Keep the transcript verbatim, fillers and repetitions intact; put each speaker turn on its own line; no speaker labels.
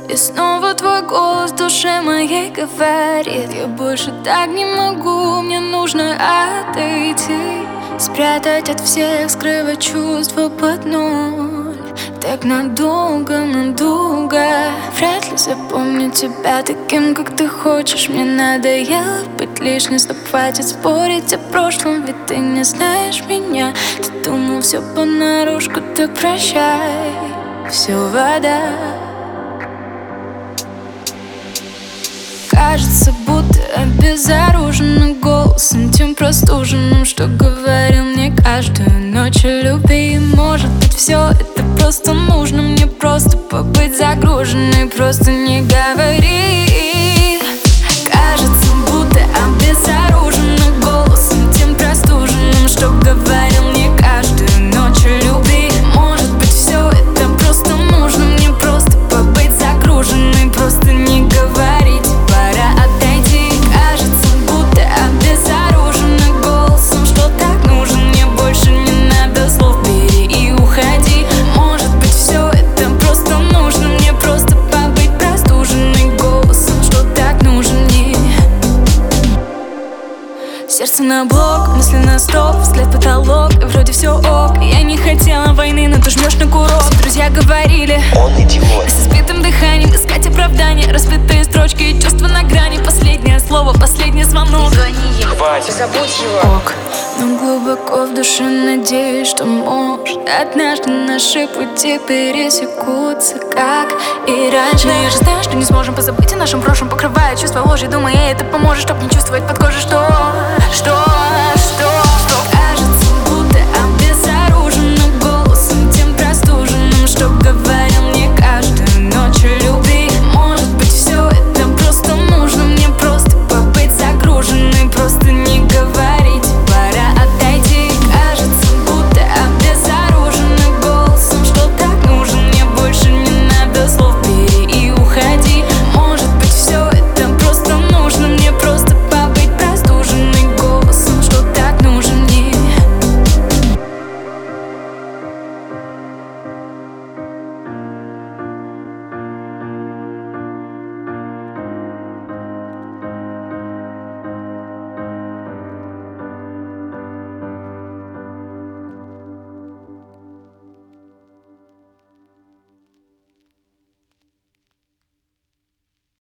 И снова твой голос в душе моей говорит: я больше так не могу, мне нужно отойти, спрятать от всех, скрывать чувства под ноль. Так надолго, надолго. Вряд ли запомню тебя таким, как ты хочешь. Мне надоело быть лишней, стоп, хватит спорить о прошлом, ведь ты не знаешь меня. Ты думал все понарошку, так прощай, все вода. Кажется, будто обезоружена голосом тем простуженным, что говорил мне каждую ночь о любви. Может быть, все это просто нужно мне, просто побыть загруженной, просто не говори. Кажется, будто обезоружена голосом тем простуженным, что говорил мне каждую ночь о любви. Может быть, все это просто нужно мне, просто побыть загруженной, просто не говорить. Сердце на блок, мысли на стоп, взгляд потолок, и вроде все ок. Я не хотела войны, но ты жмешь на курок. Друзья говорили,
он идиот.
С избитым дыханием искать оправдания, разбитые строчки и чувства на грани. Последнее слово, последний звонок.
Не звони ему,
Хватит.
забудь его.
Ок, но глубоко в душе надеюсь, что может однажды наши пути пересекутся, как и раньше. Но я же знаю, что не сможем позабыть о нашем прошлом, покрывая чувства ложью, думая, это поможет, чтоб не чувствовать под кожей, что, что